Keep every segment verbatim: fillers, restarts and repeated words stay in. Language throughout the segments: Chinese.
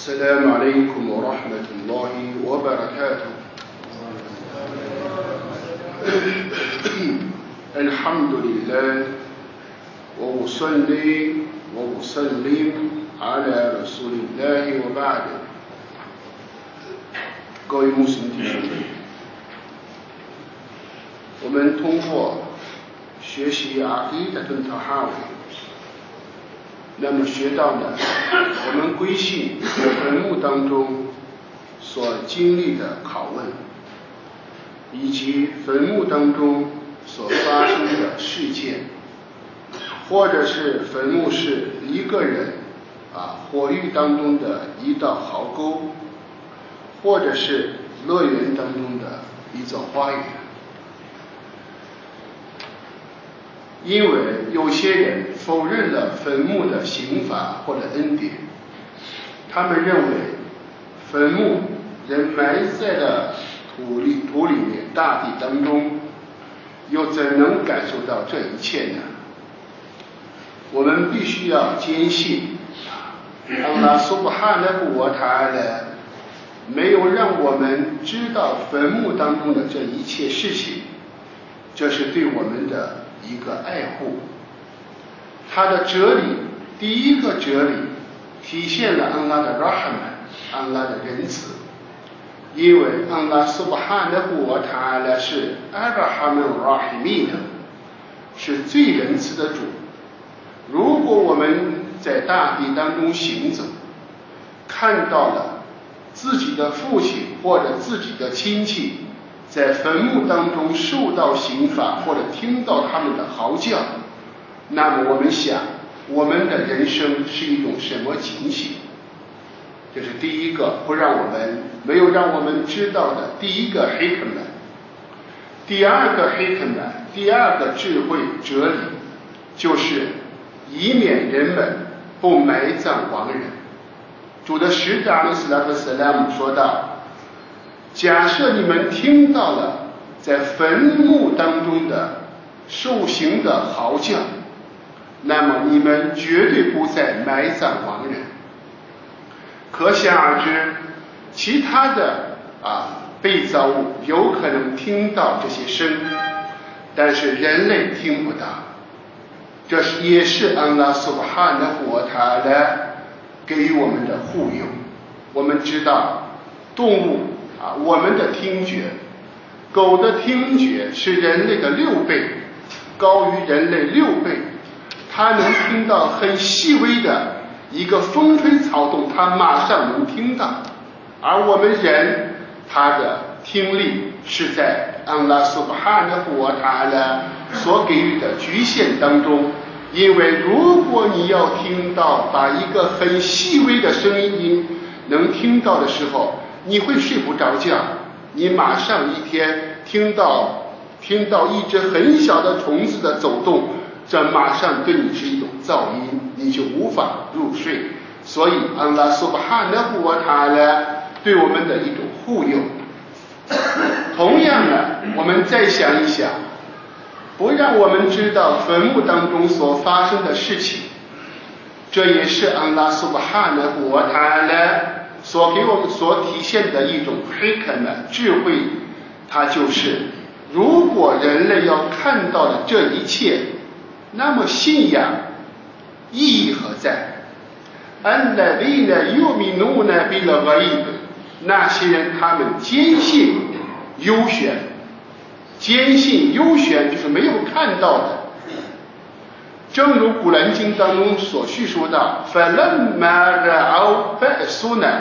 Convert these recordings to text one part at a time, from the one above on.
السلام عليكم ورحمة الله وبركاته. الحمد لله وأصلي وأسلم على رسول الله وبعد. 各位穆斯林弟兄们，我们通过学习阿基德顿特哈维，那么学到呢，我们归信坟墓当中所经历的拷问，以及坟墓当中所发生的事件，或者是坟墓是一个人啊火狱当中的一道壕沟，或者是乐园当中的一座花园。因为有些人否认了坟墓的刑罚或者恩典，他们认为坟墓人埋在了土里土里面大地当中，又怎能感受到这一切呢？我们必须要坚信安拉苏布哈纳布瓦塔阿拉没有让我们知道坟墓当中的这一切事情，这是对我们的一个爱护。他的哲理，第一个哲理体现了安拉的 Rahman， 安拉的仁慈，因为安拉苏布哈纳布瓦塔阿拉是 Ar-Rahman Rahim 的，是最仁慈的主。如果我们在大地当中行走，看到了自己的父亲或者自己的亲戚在坟墓当中受到刑罚，或者听到他们的嚎叫，那么我们想我们的人生是一种什么情形？这是第一个不让我们没有让我们知道的第一个黑克曼。第二个黑克曼，第二个智慧哲理，就是以免人们不埋葬亡人。主的使者阿里斯拉特斯拉姆说道，假设你们听到了在坟墓当中的受刑的嚎叫，那么你们绝对不再埋葬亡人。可想而知，其他的啊被造物有可能听到这些声，但是人类听不到。这是也是安拉苏布哈纳布瓦塔阿拉给予我们的护佑。我们知道动物啊，我们的听觉，狗的听觉是人类的六倍，高于人类六倍，它能听到很细微的一个风吹草动，它马上能听到。而我们人，他的听力是在安拉苏布哈纳布瓦塔阿拉所给予的局限当中。因为如果你要听到把一个很细微的声音能听到的时候，你会睡不着觉，你马上一天听到听到一只很小的虫子的走动，这马上对你是一种噪音，你就无法入睡。所以安拉苏布哈纳布瓦塔阿拉对我们的一种护佑。同样的，我们再想一想，不让我们知道坟墓当中所发生的事情，这也是安拉苏布哈纳布瓦塔阿拉所给我们所体现的一种黑肯的智慧。它就是如果人类要看到的这一切，那么信仰意义何在？安拉利呢尤米努呢比了个一个，那些人他们坚信优选，坚信优选就是没有看到的。正如古兰经当中所叙述到 فَلَمَّا رَأَوْا بَأْسُنَا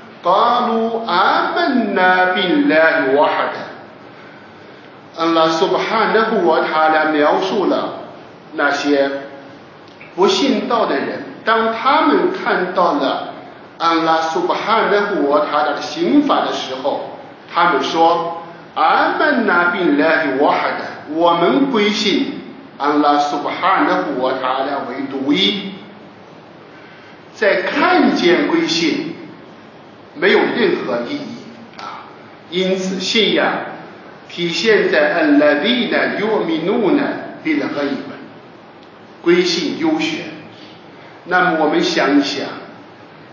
قَالُوا آمَنَّا بِاللَّهِ وَحْدَهُ。 安拉苏布哈纳布瓦塔阿拉描述了那些不信道的人，当他们看到了安拉苏布哈纳布瓦塔阿拉的刑罚的时候，他们说阿曼纳宾拉的瓦哈的，我们归信安拉苏布哈纳布瓦塔阿拉为独一。在看见归信没有任何意义啊，因此信仰体现在安拉利呢尤米努呢比了个一本归信优选。那么我们想一想，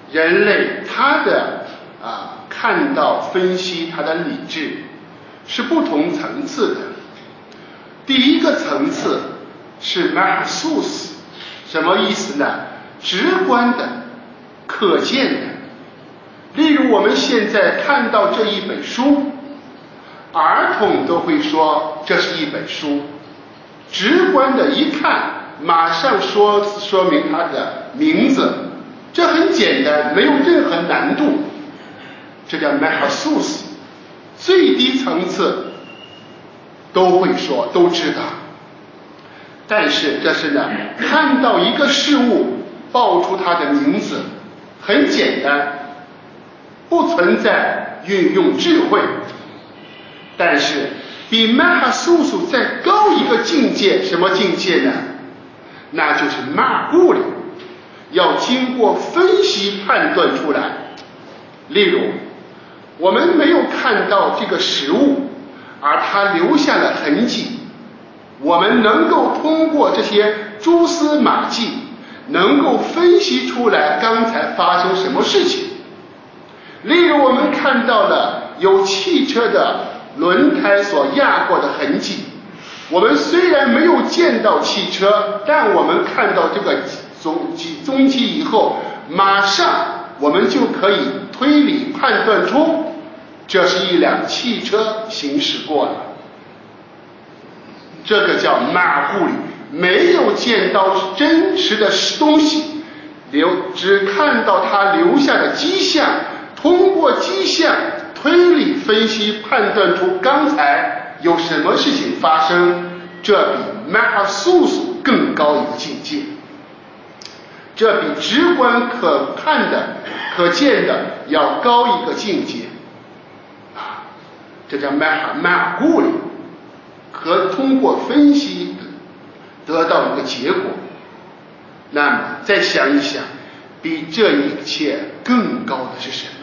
人类他的啊看到分析他的理智是不同层次的。第一个层次是 mahsus， 什么意思呢？直观的、可见的。例如我们现在看到这一本书，儿童都会说这是一本书，直观的一看马上说说明它的名字，这很简单，没有任何难度，这叫 mahsus。 最低层次都会说，都知道。但是这是呢，看到一个事物报出它的名字，很简单，不存在运用智慧。但是比 mahsus 再高一个境界，什么境界呢？那就是 ma'qul， 要经过分析判断出来。例如我们没有看到这个食物，而它留下了痕迹，我们能够通过这些蛛丝马迹能够分析出来刚才发生什么事情。例如我们看到了有汽车的轮胎所压过的痕迹，我们虽然没有见到汽车，但我们看到这个踪踪迹以后，马上我们就可以推理判断出这是一辆汽车行驶过了。这个叫马户里，没有见到真实的东西，留只看到它留下的迹象，通过迹象推理分析判断出刚才有什么事情发生，这比 mahsus 更高一个境界，这比直观可看的可见的要高一个境界啊，这叫 mahqul， 可通过分析得到一个结果。那么再想一想，比这一切更高的是什么？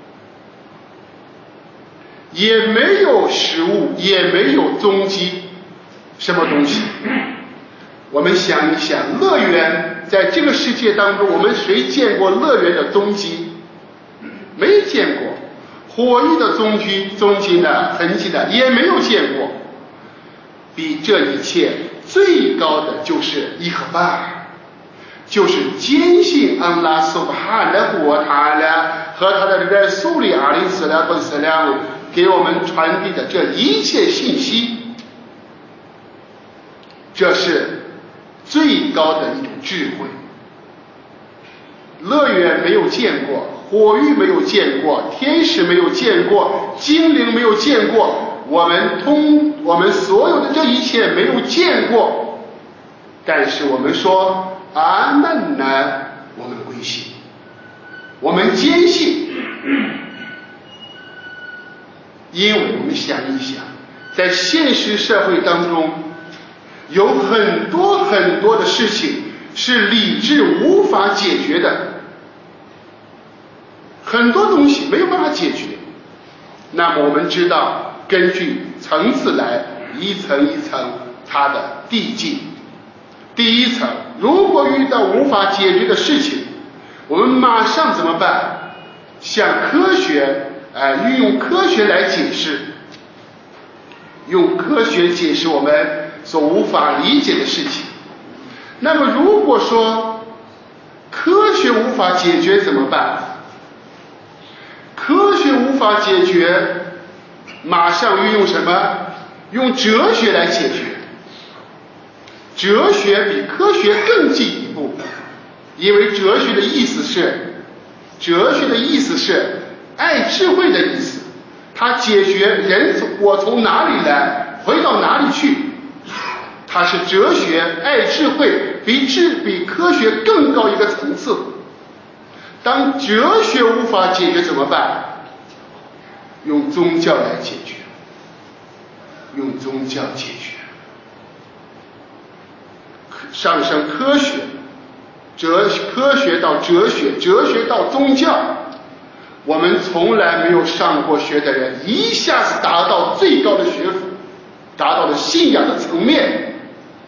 也没有实物，也没有踪迹，什么东西？我们想一想，乐园在这个世界当中，我们谁见过乐园的踪迹？没见过。火域的踪迹踪迹呢，痕迹呢，也没有见过。比这一切最高的就是伊赫巴，就是坚信安拉苏巴哈的国塔啦和他的人苏里阿里斯拉和斯拉给我们传递的这一切信息，这是最高的一种智慧。乐园没有见过，火域没有见过，天使没有见过，精灵没有见过，我们通我们所有的这一切没有见过，但是我们说阿曼呢，我们归信，我们坚信。因为我们想一想，在现实社会当中有很多很多的事情是理智无法解决的，很多东西没有办法解决。那么我们知道，根据层次来一层一层它的递进。第一层，如果遇到无法解决的事情，我们马上怎么办？向科学呃，运用科学来解释，用科学解释我们所无法理解的事情。那么如果说科学无法解决怎么办？科学无法解决，马上运用什么？用哲学来解决。哲学比科学更进一步，因为哲学的意思是，哲学的意思是爱智慧的意思，它解决人我从哪里来回到哪里去，它是哲学爱智慧，比智比科学更高一个层次。当哲学无法解决怎么办？用宗教来解决，用宗教解决。上升科学，哲科学到哲学，哲学到宗教。我们从来没有上过学的人，一下子达到最高的学府，达到了信仰的层面，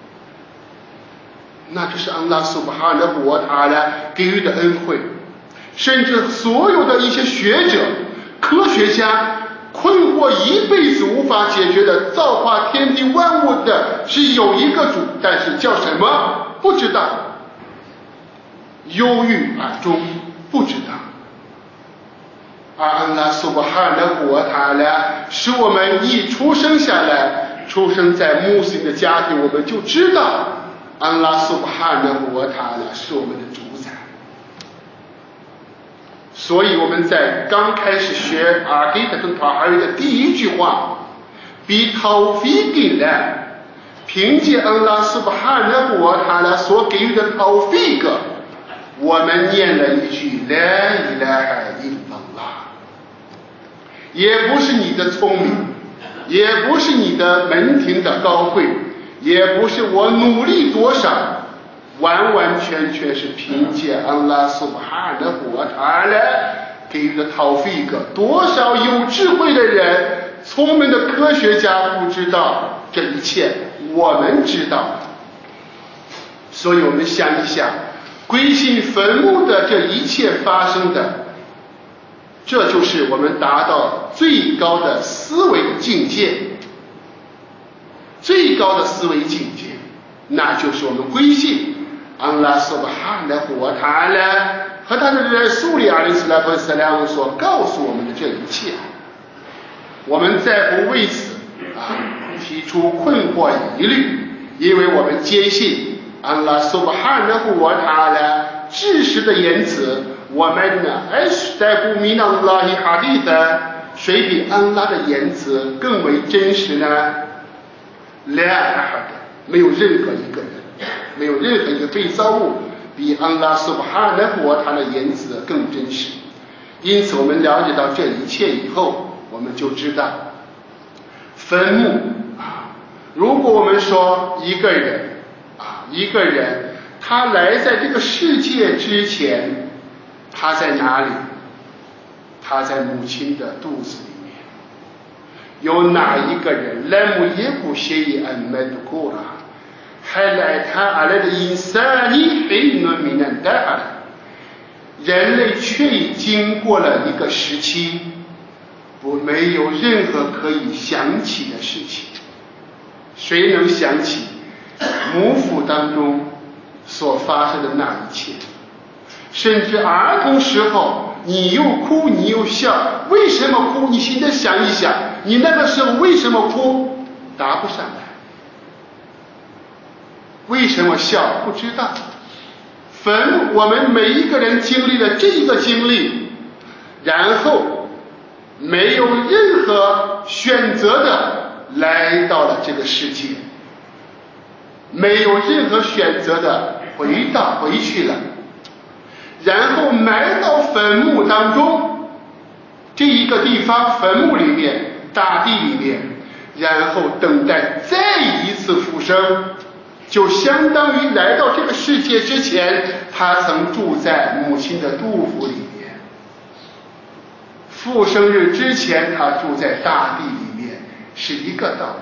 那这是安拉苏巴哈的国塔呢给予的恩惠。 甚至所有的一些学者、科学家困惑一辈子无法解决的造化天地万物的是有一个主，但是叫什么不知道，忧郁而终不知道。而安拉苏巴汗的国塔呢，使我们一出生下来，出生在穆斯林的家庭，我们就知道安拉苏巴汗的国塔呢是我们的主宰。所以我们在刚开始学阿基德顿塔哈瑞的第一句话，比陶菲给呢，凭借安拉苏巴汗的国塔呢所给予的陶菲格，我们念了一句La ilaha illallah，也不是你的聪明，也不是你的门庭的高贵，也不是我努力多少，完完全全是凭借安拉苏巴汗的国塔来给予的陶菲格。多少有智慧的人、聪明的科学家不知道这一切，我们知道。所以我们想一想，归信坟墓的这一切发生的，这就是我们达到最高的思维境界，最高的思维境界，那就是我们归信安拉苏巴汗的国塔呢和他的人苏里阿里斯拉托斯拉姆所告诉我们的这一切，我们再不为此啊提出困惑疑虑，因为我们坚信安拉苏巴汗的国塔呢至实的言辞。我们呢，asdaqu min Allahi haditha，谁比安拉的言辞更为真实呢？ La ahad， 没有任何一个人，没有任何一个被造物比安拉苏巴汗的国他的言辞更真实。因此我们了解到这一切以后，我们就知道坟墓啊，如果我们说一个人啊，一个人他来在这个世界之前，他在哪里？他在母亲的肚子里面。有哪一个人来姆耶古谢伊安麦杜库拉，还来他阿来的因萨尼黑诺米南达阿，人类却已经过了一个时期，不没有任何可以想起的事情。谁能想起母腹当中所发生的那一切？甚至儿童时候你又哭你又笑，为什么哭？你现在想一想，你那个时候为什么哭？答不上来。为什么笑？不知道。坟，我们每一个人经历了这一个经历，然后没有任何选择的来到了这个世界，没有任何选择的回到回去了，然后埋到坟墓当中，这一个地方坟墓里面大地里面，然后等待再一次复生，就相当于来到这个世界之前他曾住在母亲的肚腹里面，复生日之前他住在大地里面，是一个道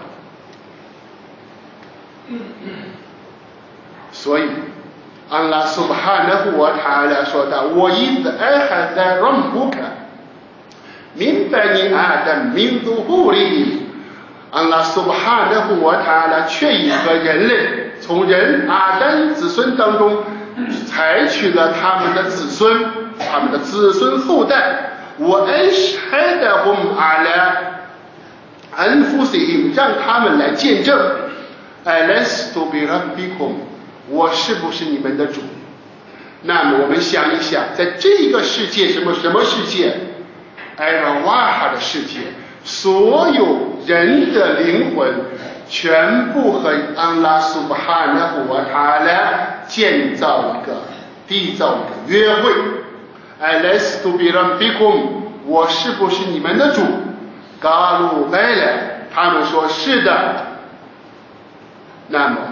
理。所以安拉苏巴哈纳胡瓦塔拉说道：“我伊兹艾哈达让布卡，明白你阿达民族护理。”安拉苏巴哈纳胡瓦塔拉却已和人类从人阿丹子孙当中采取了他们的子孙，他们的子孙后代。我艾什海达洪阿拉安夫西姆，让他们来见证。艾莱斯图比拉比孔。我是不是你们的主？那么我们想一想，在这个世界，什么什么世界？艾拉瓦哈的世界，所有人的灵魂全部和安拉苏巴哈纳胡瓦塔拉建造一个缔造一个约会。艾莱斯图比让比孔，我是不是你们的主？嘎鲁贝莱，他们说是的。那么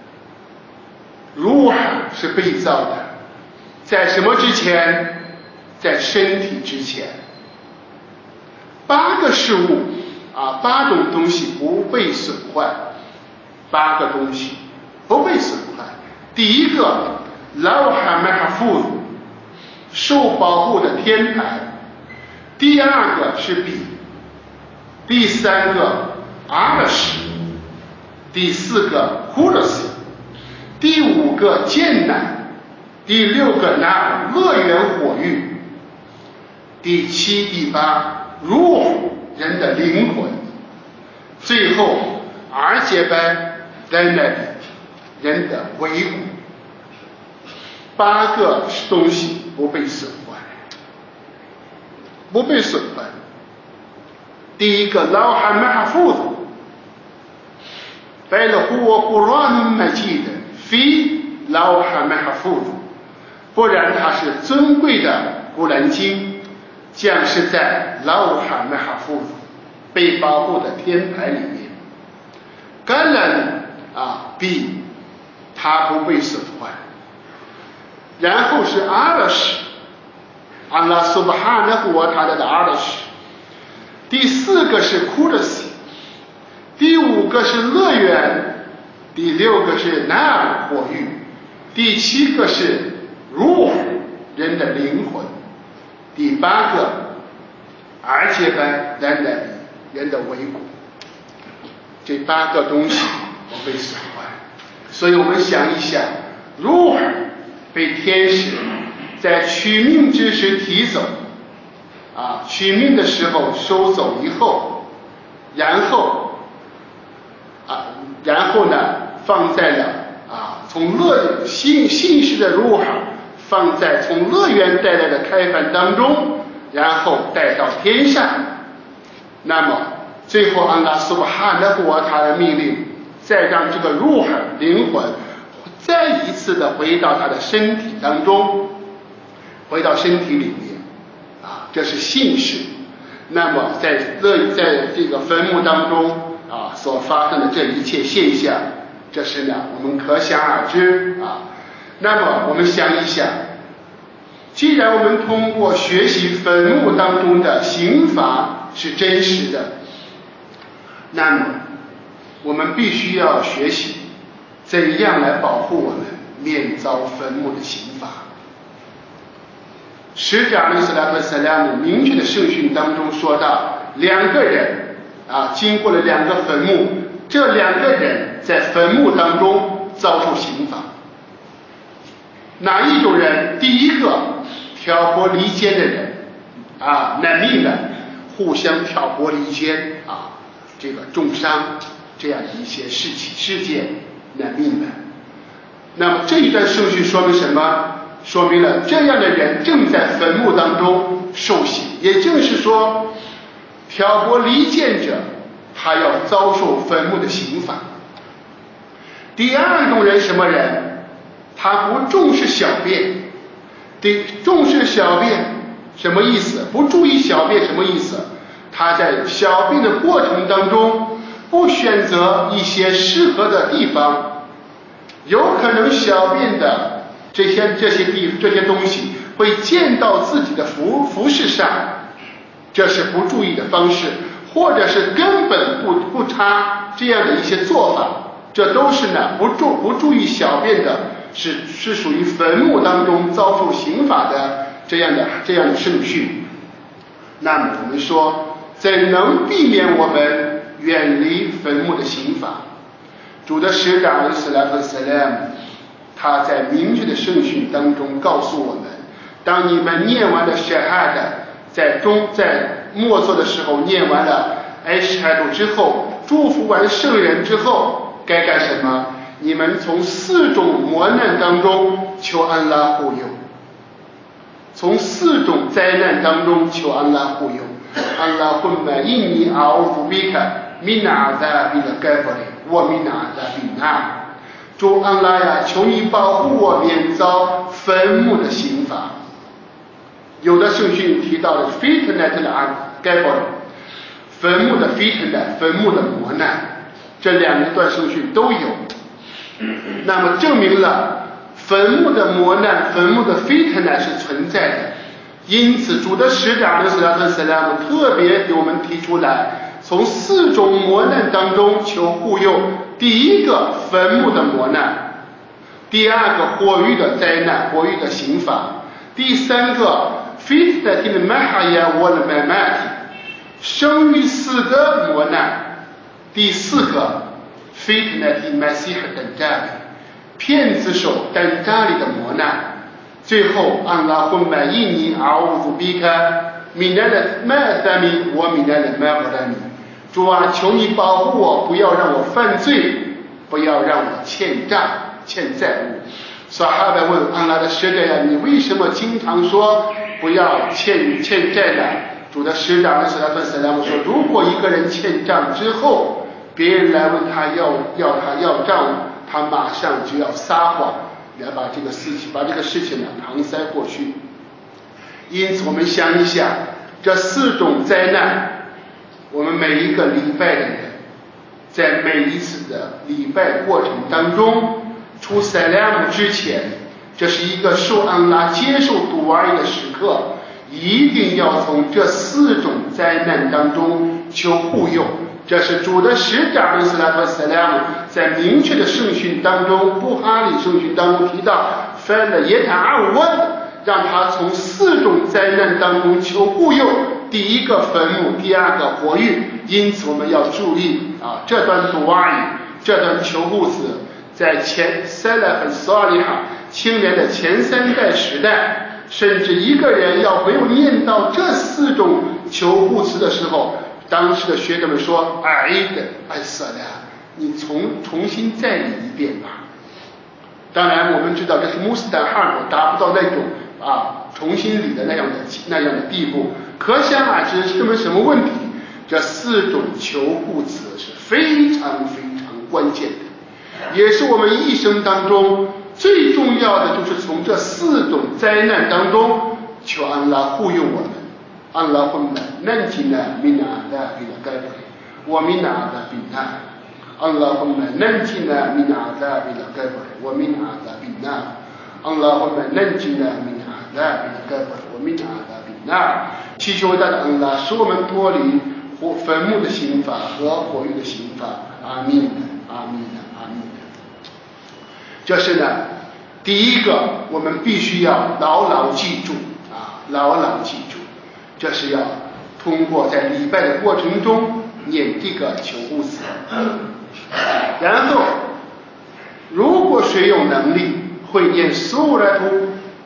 如海是被造的，在什么之前？在身体之前。八个事物啊，八种东西不被损坏，八个东西不被损坏。第一个，劳哈麦哈夫受保护的天牌，第二个是笔，第三个阿拉什，第四个库勒斯，第五个剑乃，第六个拿乐园火域，第七第八如人的灵魂，最后而且班在那里人的维骨，八个东西不被损坏，不被损坏。第一个老哈马夫子白了huwa Qur'an Majid fi Lawh Mahfuz，不然它是尊贵的古兰经，将是在Lawh Mahfuz被保护的天牌里面。橄榄啊笔它不被损坏。然后是阿拉什，安拉苏巴哈纳胡他的阿拉什。第四个是库勒斯，第五个是乐园，第六个是纳尔火域，第七个是如人的灵魂，第八个而且班人的人的维骨。这八个东西不被损坏，所以我们想一想，如被天使在取命之时提走，啊，取命的时候收走以后，然后，啊，然后呢，放在了啊，从乐信信士的如哈放在从乐园带来的开饭当中，然后带到天上。那么最后安拉苏巴哈纳胡他的命令，再让这个如哈灵魂再一次的回到他的身体当中，回到身体里面，啊，这是信士。那么在乐在这个坟墓当中啊所发生的这一切现象，这是呢我们可想而知啊。那么我们想一想，既然我们通过学习坟墓当中的刑罚是真实的，那么我们必须要学习怎样来保护我们免遭坟墓的刑罚。使者阿里斯拉特萨拉姆明确的圣训当中说到，两个人啊经过了两个坟墓，这两个人在坟墓当中遭受刑罚。哪一种人？第一个挑拨离间的人啊，难命的互相挑拨离间啊，这个重伤这样的一些事情事件难命的。那么这一段圣训说明什么？说明了这样的人正在坟墓当中受刑，也就是说挑拨离间者他要遭受坟墓的刑罚。第二种人什么人？他不重视小便。对，重视小便什么意思？不注意小便什么意思？他在小便的过程当中不选择一些适合的地方，有可能小便的这些这些地这些东西会溅到自己的服服饰上，这是不注意的方式，或者是根本不不擦这样的一些做法，这都是呢不注不注意小便的，是是属于坟墓当中遭受刑罚的这样的这样的圣训。那么我们说，怎能避免我们远离坟墓的刑罚？主的使者阿里斯拉夫萨拉姆他在明确的圣训当中告诉我们，当你们念完了shahada的，在中在默诵的时候念完了艾什哈杜之后，祝福完圣人之后，该干什么？你们从四种磨难当中求安拉护佑，从四种灾难当中求安拉护佑。安拉混满印尼阿乌夫比卡米纳扎比的盖弗里，我米纳扎比纳。主安拉呀，求你保护我免遭坟墓的刑罚。有的圣训提到了 fitnat 的啊盖弗里，坟墓的 fitnat， 坟墓的磨难，这两段圣训都有。那么证明了坟墓的磨难，坟墓的 fitnat 是存在的。因此主的使者阿里斯拉特萨拉姆特别给我们提出来，从四种磨难当中求护佑。第一个坟墓的磨难，第二个火狱的灾难，火狱的刑罚， 第三个 fitnatil mahya wal mamat， 生与死的磨难。第四个 fitnatil masih dajjal， 骗子手丹扎里的磨难。最后安拉混买印尼嗷呜比卡米奈的麦三米我米奈的麦不兰米，主啊，求你保护我，不要让我犯罪，不要让我欠债欠债务。撒哈巴问安拉的使者呀，你为什么经常说不要欠欠债呢？主的使者的使者萨拉姆说，如果一个人欠账之后，别人来问他要要他要账，他马上就要撒谎来把这个事情把这个事情呢搪塞过去。因此我们想一想，这四种灾难，我们每一个礼拜的人在每一次的礼拜过程当中，出塞拉姆之前，这是一个受安拉接受杜阿的时刻，一定要从这四种灾难当中求护佑。这是主的使者阿里斯拉特塞拉姆在明确的圣训当中，布哈里圣训当中提到翻了耶塔阿问，让他从四种灾难当中求护佑。第一个坟墓，第二个活育。因此我们要注意啊，这段杜阿这段求护词在前塞勒和索里哈青年的前三代时代，甚至一个人要没有念到这四种求护词的时候，当时的学者们说，哎的哎塞勒，你重重新再理一遍吧。当然我们知道这是穆斯坦哈尔达不到那种啊重新理的那样的那样的地步，可想而知是么什么问题。这四种求护词是非常非常关键的，也是我们一生当中最重要的，就是从这四种灾难当中求安拉护佑我们。安拉混们南吉呢米纳的比了该不我米纳的比那安拉混们南吉呢米纳的比了该不我米纳的比那安拉混们南吉呢米纳的比了该不我米纳的比那。祈求大的安拉使我们脱离坟墓的刑罚和火狱的刑罚。阿弥阿弥阿弥。这是呢第一个我们必须要牢牢记住啊，牢牢记住，这是要通过在礼拜的过程中念这个求护词。然后如果谁有能力会念苏拉图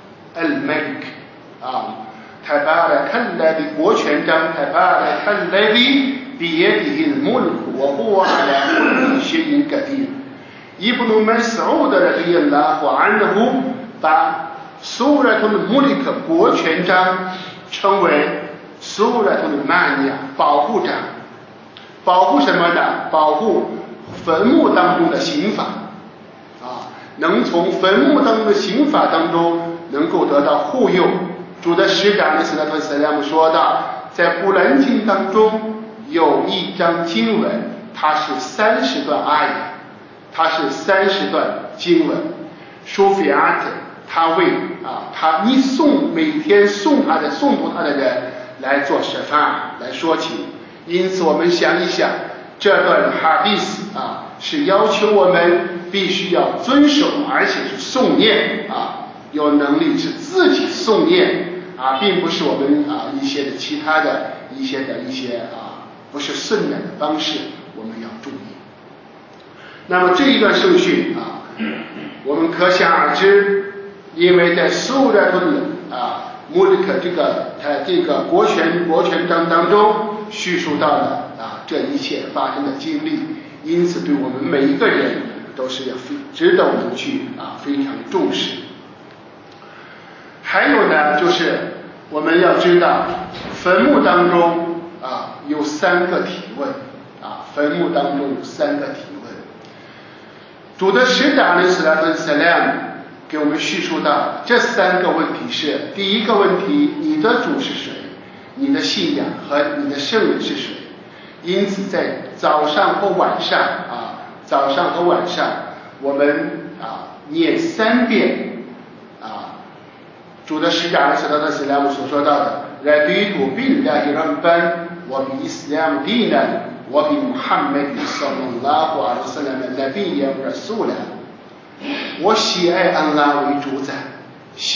al-Malik 啊تبارك الذي 国权章 تبارك الذي بيده الملك وهو على كل شيء قدير。 ابن مسعود رضي الله عنه 把 Suratul Mulk 国权章称为 Suratul Mania 保护章。保护什么呢？保护坟墓当中的刑法啊，能从坟墓当中的刑法当中能够得到护佑。主的使者的斯拉特塞拉姆说道，在古兰经当中有一章经文，它是三十段阿言，它是三十段经文。舒菲阿特，他为啊，他你送每天送他的诵读他的人来做示范来说情。因此我们想一想，这段哈迪斯啊，是要求我们必须要遵守，而且是诵念啊，有能力是自己诵念啊，并不是我们啊一些的其他的一些的一些啊不是顺染的方式，我们要注意。那么这一段圣训啊，我们可想而知，因为在苏拉图啊穆里克这个呃这个国权国权章当中叙述到了啊这一切发生的经历，因此对我们每一个人都是要值得我们去啊非常重视。还有呢，就是我们要知道坟墓当中啊有三个提问啊，坟墓当中有三个提问。主的使者阿里斯拉特塞拉姆给我们叙述到这三个问题是：第一个问题，你的主是谁？你的信仰和你的圣人是谁？因此在早上和晚上啊，早上和晚上我们啊念三遍啊，主的使者阿里斯拉特塞拉姆所说到的 رضيت بالله ربا وبالإسلام دينا وبمحمد صلى الله عليه وسلم نبيا رسولا。我喜爱安拉为主宰，喜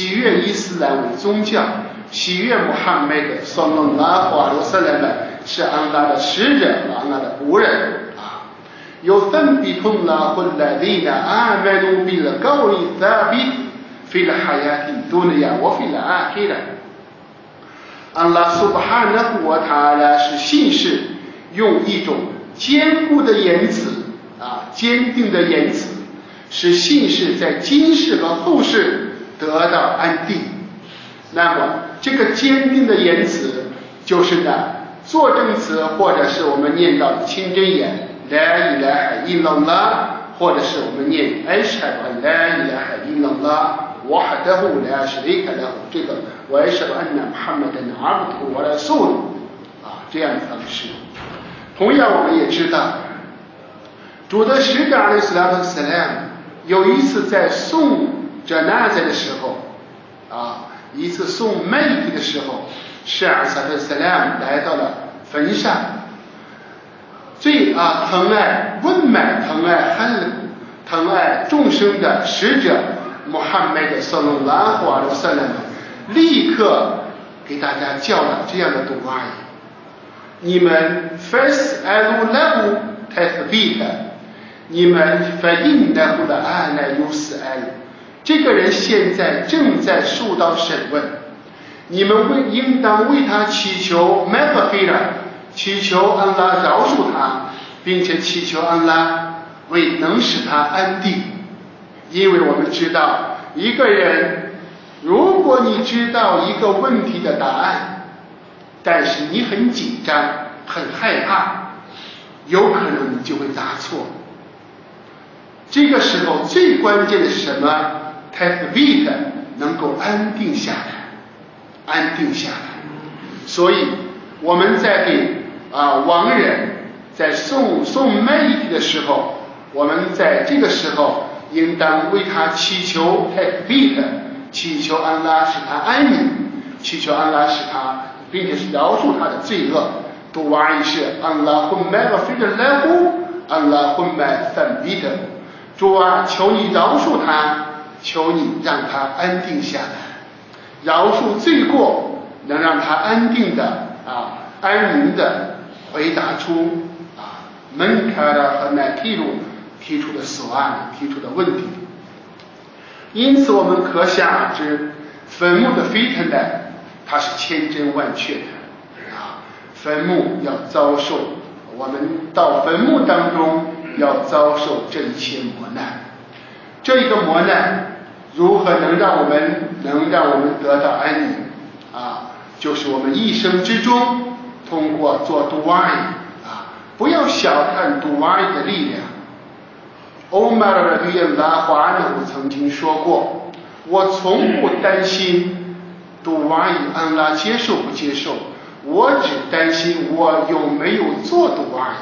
喜悦伊斯兰为宗教，喜悦穆罕默德sallallahu alaihi wasallam是安拉的使者和安拉的仆人啊。يثبت الله الذين آمنوا بالقول الثابت في الحياة الدنيا وفي الآخرة。安拉苏巴哈纳胡瓦塔拉是信士用一种坚固的言辞啊，坚定的言辞，使信士在今世和后世得到安定。那么这个坚定的言辞就是呢作证词，或者是我们念到的清真言 La ilaha illallah， 或者是我们念 Ashhadu an la ilaha illallah wahdahu la sharika lahu， 这个我 Ashhadu anna Muhammadan abduhu wa rasuluhu 啊，这样的方式。同样我们也知道，主的使者阿里斯拉特斯兰有一次在送哲纳在的时候啊，一次送麦迪的时候，是阿里斯拉特斯兰来到了坟上，最啊疼爱温满疼爱汉疼爱众生的使者穆罕默德sallallahu alaihi wasallam立刻给大家教导这样的读阿语：你们 fas'alu lahu tathbita， 你们 fa'innahu la'ana yus'al， 这个人现在正在受到审问，你们为应当为他祈求 maghfirah， 祈求安拉饶恕他，并且祈求安拉为能使他安定。因为我们知道，一个人如果你知道一个问题的答案，但是你很紧张很害怕，有可能你就会答错。这个时候最关键的是什么？ tathbit 能够安定下来，安定下来。所以我们在给啊亡人在送送麦体的时候，我们在这个时候应当为他祈求 tathbit， 祈求安拉使他安宁，祈求安拉使他，并且是饶恕他的罪恶。读阿语是 Allahumma ghfir lahu Allahumma thabbithu， 主啊，求你饶恕他，求你让他安定下来，饶恕罪过，能让他安定的啊安宁的回答出啊门卡拉和乃提鲁提出的索案提出的问题。因此我们可想而知，坟墓的飞腾呢，它是千真万确的啊。坟墓要遭受，我们到坟墓当中要遭受这一切磨难。这一个磨难如何能让我们能让我们得到安宁啊？就是我们一生之中通过做读阿语啊，不要小看读阿语的力量。欧麦尔的耶拉华呢，我曾经说过，我从不担心读阿语安拉接受不接受，我只担心我有没有做读阿语。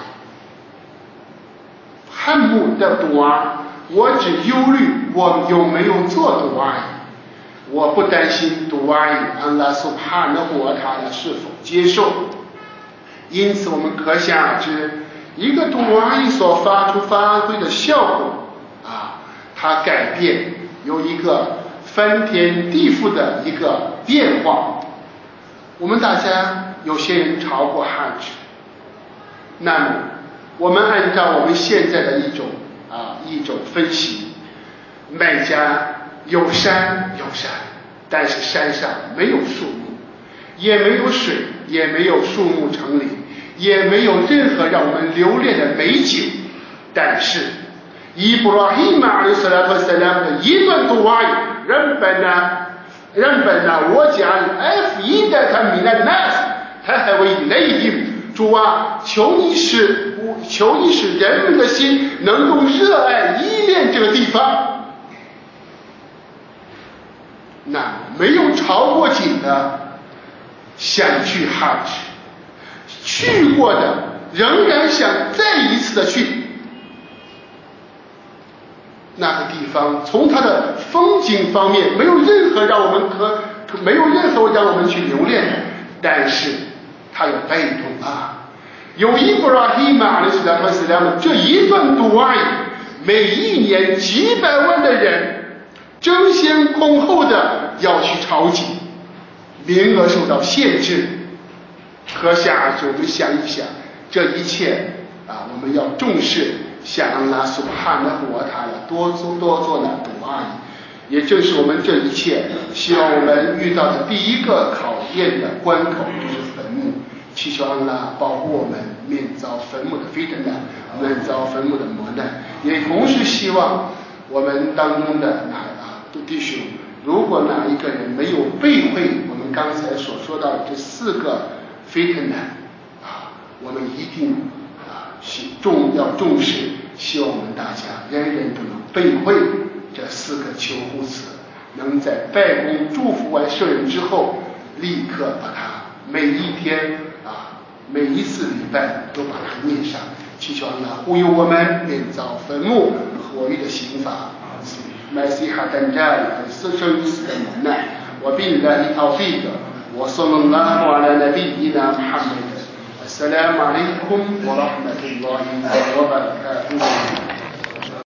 汉姆的读阿，我只忧虑我有没有做读阿语，我不担心读阿语安拉苏帕纳胡瓦塔拉是否接受。因此我们可想而知，一个读阿语所发出发挥的效果啊，它改变有一个翻天地覆的一个变化。我们大家有些人朝过汉字，那么我们按照我们现在的一种啊一种分析，麦加有山有山，但是山上没有树木，也没有水，也没有树木成林，也没有任何让我们留恋的美景。但是伊布拉希马阿里斯拉特斯拉姆的一段读阿语，人本呢人本呢我讲 F 一的他米兰 nas 他还为雷霆。主啊，求你使求你使人们的心能够热爱依恋这个地方。那没有朝过景的想去哈吉，去过的仍然想再一次的去。那个地方从它的风景方面没有任何让我们可没有任何让我们去留恋的，但是它有贝杜啊，有伊布拉希马阿里斯拉特斯拉姆这一段读阿语，每一年几百万的人争先恐后的要去抄经，名额受到限制，可想而知，我们想一想，这一切啊，我们要重视，向安拉苏哈纳胡瓦塔拉多做多做呢读啊。也正是我们这一切，希望我们遇到的第一个考验的关口就是坟墓，祈求安拉保护我们免遭坟墓的非等难，免遭坟墓的磨难。也同时希望我们当中的哪啊弟兄，如果哪一个人没有背会我们刚才所说到的这四个非等难啊，我们一定啊重要重视，希望我们大家人人都能背会这四个求护词，能在拜功祝福完圣人之后，立刻把它每一天啊，每一次礼拜都把它念上，祈求安拉护佑我们免遭坟墓火狱的刑罚，麦西哈丹加里和生生死的磨难。وبالله التوفيق وصلى الله على نبينا محمد. السلام عليكم ورحمة الله وبركاته.